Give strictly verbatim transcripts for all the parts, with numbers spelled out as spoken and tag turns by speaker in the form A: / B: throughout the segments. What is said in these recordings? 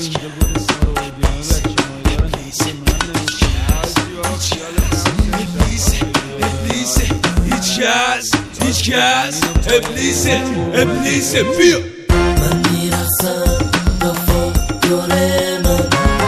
A: اینجا بود اسم رو ابلیس هیچ کس هیچ کس ابلیس ابلیس بیا
B: من میرقصم دفا دوره من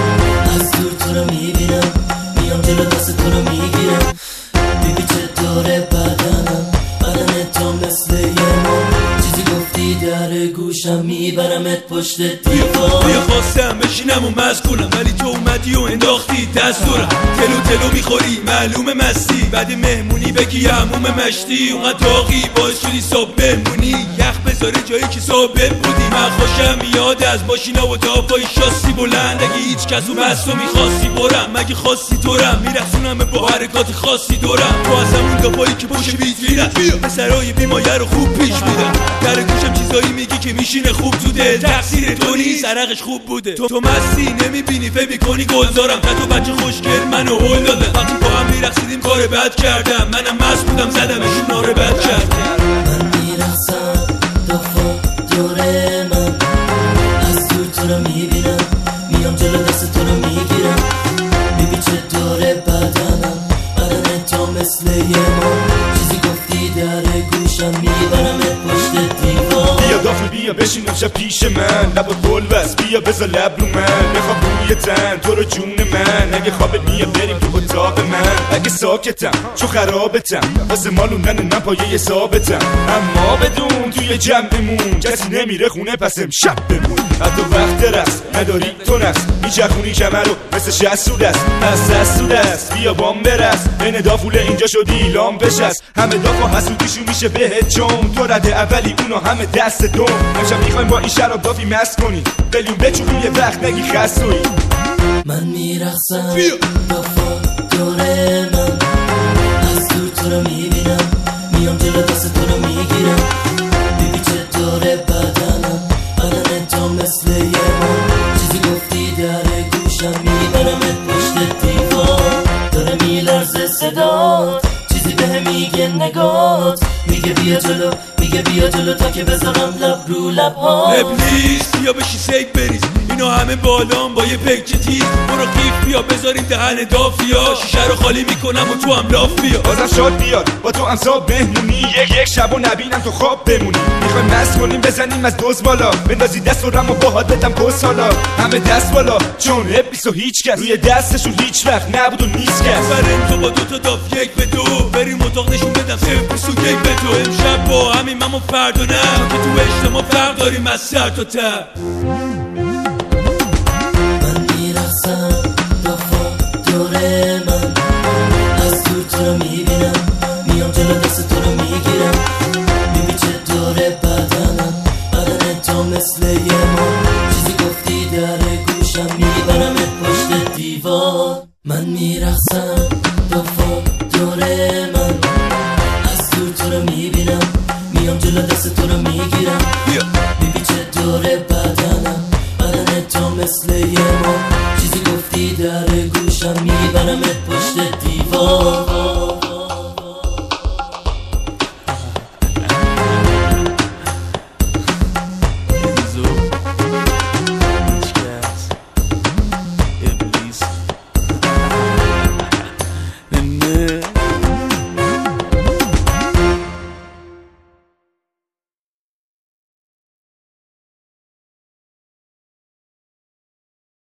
B: از دور تو رو میبینم میام جلو دست تو رو میگیرم بیبی چطوره بدنم بدن تو مثل یه مون چیزی گفتی در گوشم میبرمت پشت دیوار
A: بیا خواستم بشینم و مزگولم ولی تو اومدی و انداختی دستورم تلو تلو میخوری معلوم مستی بعد مهمونی بگی هموم مشتی اونقدر داغی باعث شدی صبح بمونی یخ بذاره جایی که صبح بودی من خوشم میاد از ماشینا و دافای شاسی بلند اگه هیچ کس اون مستو میخواستی برم مگه خواستی دورم میرخصونم با حرکات خاصی دورم تو از همون دافایی که پشت ویترینم پسرای بیمایه رو خوب پیش میدم در گوشم چیزایی میگی که میشینه خوب تو دل تقصیر تو نیست عرقش خوب بوده تو تو مستی نمیبینی فکر میکنی گلزارم تا تو بچه خوشگل منو هول دادن وقتی با هم میرقصیدیم کار بد کردم منم مست بودم زدمشون نار بد کردم
B: من میرقصم دفا دوره من از دور تو رو میبینم میام جلو دست تو رو میگیرم بیبی چطوره بدنم بدن تو مثل یه مون چیزی گفتی در گوشم میبرمت پشت دیوار
C: بیا دافی بیا بشین امشب پیش من لب گل بس بیا بذار لب رو من بخواب روی تن تو رو جون من اگه خوابت میاد بریم تو اتاق من اگه ساکتم چو خرابتم واسه مالوندن من پایه ثابتم اما بدون توی جمعمون کسی نمیره خونه پس امشب بمون حتی وقت رست نداری تو نست میچخونی کمر رو مثل شست رو دست از دست رو دست بیا بام برست بین دافوله اینجا شدی لام بشست همه دافا حسودیشو میشه بهت چون تو رده اولی اونا همه دست دوم امشب میخوایم با این شراب دافی مست کنی بلیون بچوبیم یه وقت نگی خستوی
B: من میرقصم دفا دوره من از دور تو رو میبینم میام جلو دست تو رو میگیرم بیبی چطوره بدنم بدن تو مثل یه مون چیزی گفتی در گوشم میبرمت پشت دیوار داره میلرزه صدات چیزی به میگه نگات میگه بیا جلو میگه بیا جلو تا که بذارم لب رو لبها
A: ابلیس بیا بشی سیک بریز اینا همه بالام با یه پکچه تیز برو قیف بیا بذاریم دهن دافیا شیشه رو خالی میکنم و تو هم لاف بیا
C: بازم شاد بیاد با تو امسا بهمونی یک یک شب و نبینم تو خواب بمونی میخوایم مست کنیم بزنیم از دوز بالا بندازی دست و رم و باهات بدم کس حالا همه دست بالا چون ابلیس و هیچ کس روی دستشون هیچ وقت نبود و نیست کس
A: بریم تو با دوتا داف یک به دو بریم اتاق نشون بدم ابلیس و یک به دو امشب با همین من و فردا نه که تو اجتماع فرق داریم از سر تا ته
B: من میرقصم دفا دوره من از دور تو رو میبینم میام جلو دست تو رو میگیرم بیبی چطوره بدنم بدن تو مثل یه مون چیزی گفتی در گوشم میبرمت پشت دیوار من میرقصم دفا دوره من از دور تو رو میبینم میام جلو دست تو رو میگیرم بیبی چطوره بدنم بدن تو مثل یه مون چیزی گفتی در گوشم میبرمت پشت دیوار